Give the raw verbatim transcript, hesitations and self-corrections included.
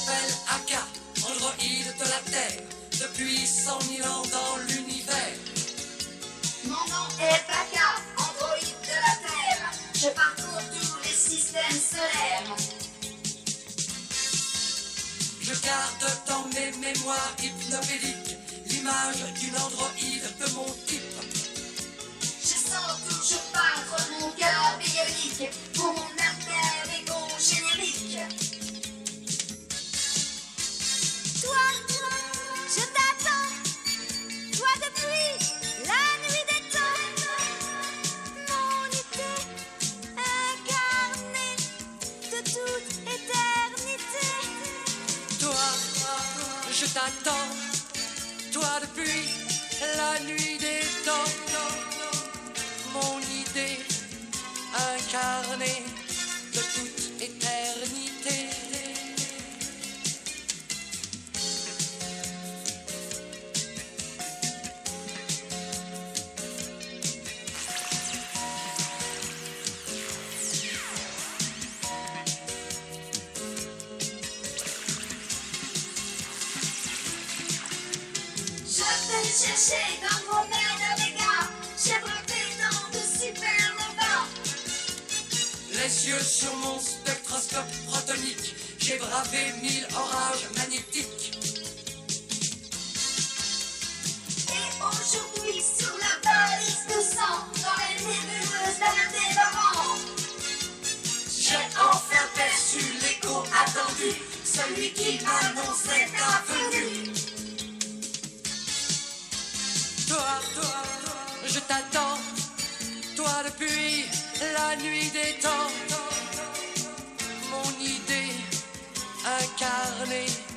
m'appelle Aka, androïde de la Terre, depuis cent mille ans dans l'univers. Mon nom est Aka, androïde de la Terre. Je parcours tous les systèmes solaires. Je garde dans mes mémoires hypnopédiques l'image d'une androïde de mon type. Je sens toujours battre mon cœur bionique pour mon alter ego générique. Toi, je t'attends, toi depuis la nuit des temps, mon idée incarnée de toute éternité. Toi, je t'attends, toi depuis la nuit des temps, mon idée incarnée de toute éternité. Je vais chercher dans mon Vega. J'ai bravé dans de supernovas. Les yeux sur mon spectroscope protonique, j'ai bravé mille orages magnétiques. Et aujourd'hui sur la balise de sang, dans les nébuleuses d'Aldebaran, J'ai enfin perçu l'écho attendu, celui qui m'annonçait ta venue. Toi, toi, je t'attends, toi depuis la nuit des temps, mon idée incarnée